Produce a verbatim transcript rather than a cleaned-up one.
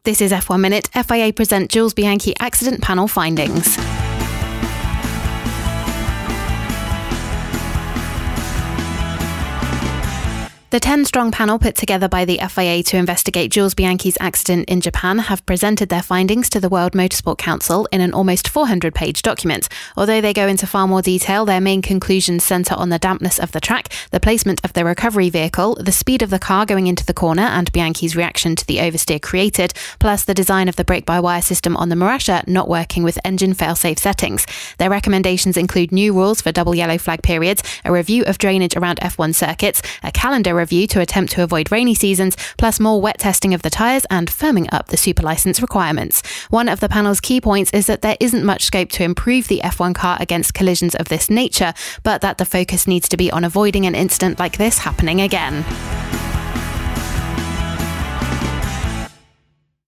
This is F one Minute. F I A present Jules Bianchi accident panel findings. The ten-strong panel put together by the F I A to investigate Jules Bianchi's accident in Japan have presented their findings to the World Motorsport Council in an almost four hundred page document. Although they go into far more detail, their main conclusions centre on the dampness of the track, the placement of the recovery vehicle, the speed of the car going into the corner and Bianchi's reaction to the oversteer created, plus the design of the brake-by-wire system on the Marussia not working with engine fail-safe settings. Their recommendations include new rules for double yellow flag periods, a review of drainage around F one circuits, a calendar review to attempt to avoid rainy seasons, plus more wet testing of the tyres and firming up the super licence requirements. One of the panel's key points is that there isn't much scope to improve the F one car against collisions of this nature, but that the focus needs to be on avoiding an incident like this happening again.